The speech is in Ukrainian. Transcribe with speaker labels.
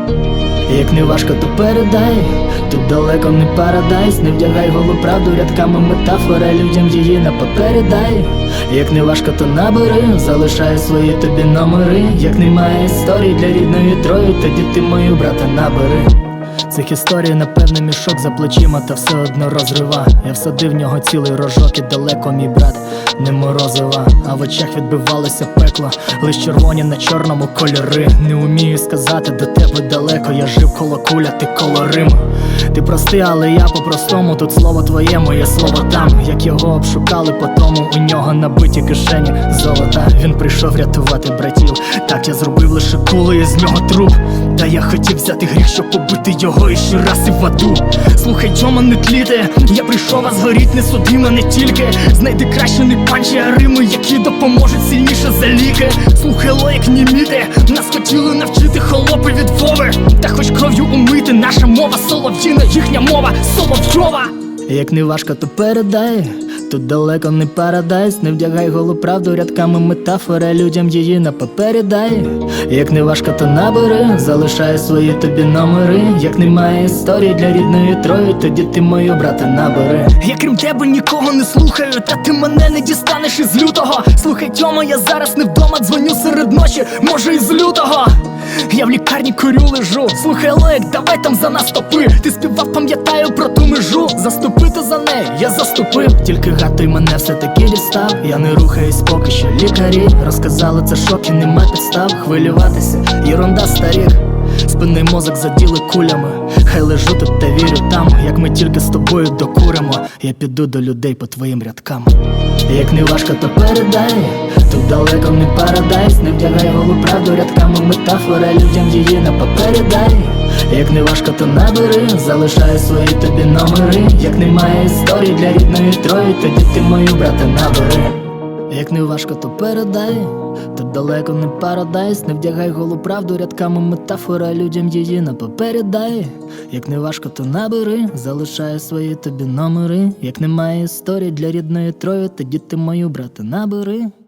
Speaker 1: Як не важко, то передай, тут далеко не парадайз. Не вдягай голу правду рядками метафора, людям її на папері дай. Як не важко, то набери, залишай свої тобі номери. Як немає історії для рідної Трої, тоді ти мою брата набери. Цих історій, напевне, мішок за плечима, та все одно розрива. Я всадив в нього цілий рожок, і далеко мій брат не морозива. А в очах відбивалося пекло, лиш червоні на чорному кольори. Не умію сказати, до тебе далеко, я жив коло куля, ти коло Риму. Ти прости, але я по-простому, тут слово твоє, моє слово там. Як його обшукали потому, у нього набиті кишені золота. Він прийшов рятувати братів, так я зробив лише кули, із нього труп. Та я хотів взяти гріх, щоб побити його іще раз і в аду. Слухай, Джома, не тліти, я прийшов, а згоріть не суди мене тільки. Знайди краще не панчі, а рими, які допоможуть сильніше за ліки. Слухай, лоїк, німіти, нас хотіли навчити холопи від Вови. Та хоч кров'ю умити, наша мова солов'їна, їхня мова солов'йова. Як не важко, то передай, тут далеко не парадайз. Не вдягай голу правду рядками метафора, людям її на папері дай. Як не важко, то набери, залишай свої тобі номери. Як немає історії для рідної Трої, тоді ти мою брата набери. Я крім тебе нікого не слухаю, та ти мене не дістанеш із лютого. Слухай, Тьома, я зараз не вдома, дзвоню серед ночі, може із лютого. Я в лікарні курю лежу. Слухай, Лоїк, давай там за нас топи. Ти співав, пам'ятаю про ту межу. Заступити за неї я заступив, тільки гад той мене все-таки дістав. Я не рухаюсь поки що, лікарі розказали, це шок і нема підстав хвилюватися, єрунда, старік. Спинний мозок заділи кулями. Хай лежу тут та вірю там. Як ми тільки з тобою докуримо, я піду до людей по твоїм рядкам. Як не важко, то передай, тут далеко не парадайз. Не вдягай голу правду рядками метафора, людям її на папері дай. Як не важко, то набери, залишай свої тобі номери. Як немає історії для рідної Трої, тоді ти мою брата набери. Як не важко, то передай, тут далеко не парадайз. Не вдягай голу правду рядками метафора, людям її на папері дай. Як не важко, то набери, залишай свої тобі номери. Як немає історії для рідної Трої, тоді ти мою брата набери.